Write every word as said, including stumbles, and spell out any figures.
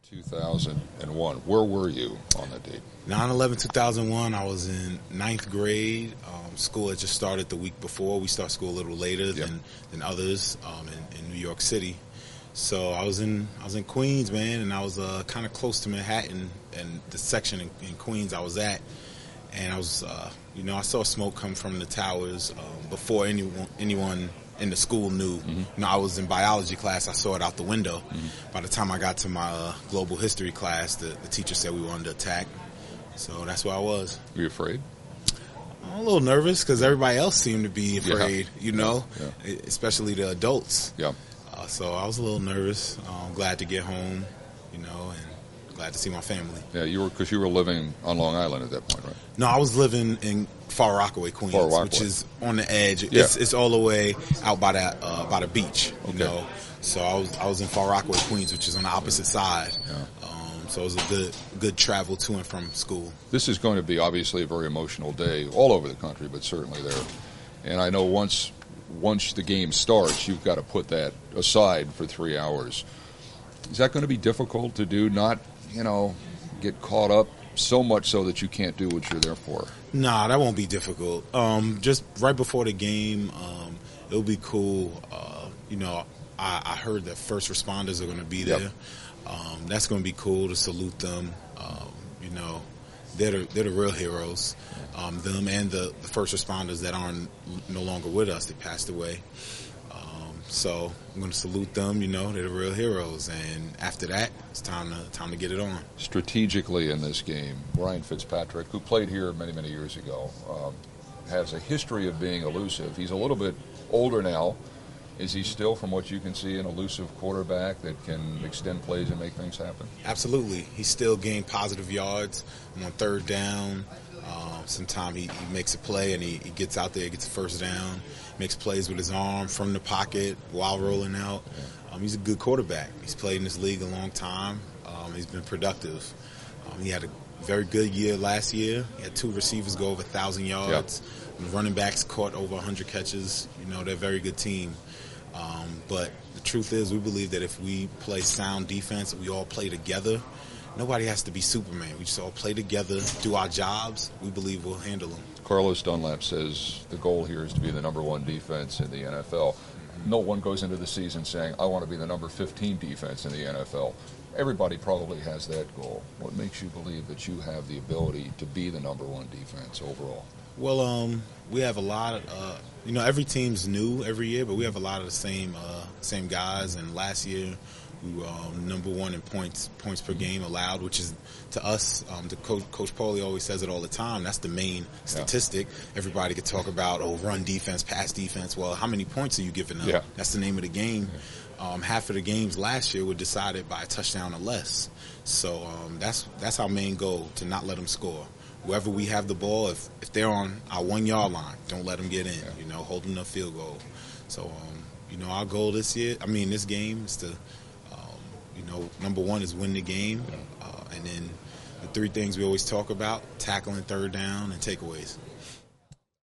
two thousand one. Where were you on that date? nine eleven two thousand one, I was in ninth grade. Um, school had just started the week before. We start school a little later Yep. than, than others um, in, in New York City. So I was in I was in Queens, man, and I was uh, kind of close to Manhattan and the section in, in Queens I was at. And I was, uh, you know, I saw smoke come from the towers um, before anyone anyone in the school knew. Mm-hmm. You know, I was in biology class. I saw it out the window. Mm-hmm. By the time I got to my uh, global history class, the, the teacher said we were under attack. So that's where I was. Were you afraid? I'm a little nervous because everybody else seemed to be afraid, Yeah. you know, Yeah. especially the adults. Yeah. Uh, so I was a little nervous. I'm glad to get home, you know, and glad to see my family. Yeah, you were because you were living on Long Island at that point, right? No, I was living in Far Rockaway, Queens, Far Rockaway. which is on the edge. Yeah. It's, it's all the way out by that uh, by the beach, you Okay. know. So I was I was in Far Rockaway, Queens, which is on the opposite side. Yeah. Um, so it was a good good travel to and from school. This is going to be obviously a very emotional day all over the country, but certainly there. And I know once once the game starts, you've got to put that aside for three hours. Is that going to be difficult to do? Not, you know, get caught up so much so that you can't do what you're there for? Nah, that won't be difficult. Um, just right before the game, um, it'll be cool. Uh, you know, I, I heard that first responders are going to be Yep. there. Um, that's going to be cool to salute them. Um, you know, they're the, they're the real heroes. Um, them and the, the first responders that aren't no longer with us. They passed away. Um, so I'm going to salute them. You know, they're the real heroes. And after that, it's time to time to get it on. Strategically in this game, Ryan Fitzpatrick, who played here many, many years ago, um, has a history of being elusive. He's a little bit older now. Is he still, from what you can see, an elusive quarterback that can extend plays and make things happen? Absolutely. He still gained positive yards on third down. Uh, Sometimes he, he makes a play and he, he gets out there, gets a first down, makes plays with his arm from the pocket while rolling out. Um, he's a good quarterback. He's played in this league a long time. Um, he's been productive. Um, he had a very good year last year. He had two receivers go over one thousand yards. The running backs caught over one hundred catches. You know, they're a very good team. Um, but the truth is, we believe that if we play sound defense, we all play together, nobody has to be Superman. We just all play together, do our jobs. We believe we'll handle them. Carlos Dunlap says the goal here is to be the number one defense in the N F L. No one goes into the season saying, I want to be the number fifteen defense in the N F L. Everybody probably has that goal. What makes you believe that you have the ability to be the number one defense overall? Well, um, we have a lot of, uh, you know, every team's new every year, but we have a lot of the same uh, same guys. And last year, we were um, number one in points points per game allowed, which is, to us, um, to Coach, Coach Paulie always says it all the time, that's the main statistic. Yeah. Everybody could talk about, oh, run defense, pass defense. Well, how many points are you giving up? Yeah. That's the name of the game. Yeah. Um, half of the games last year were decided by a touchdown or less. So um, that's that's our main goal, to not let them score. Wherever we have the ball, if, if they're on our one-yard line, don't let them get in, yeah. you know, hold them to a field goal. So, um, you know, our goal this year, I mean, this game is to, um, you know, number one is win the game. Uh, and then the three things we always talk about, tackling, third down, and takeaways.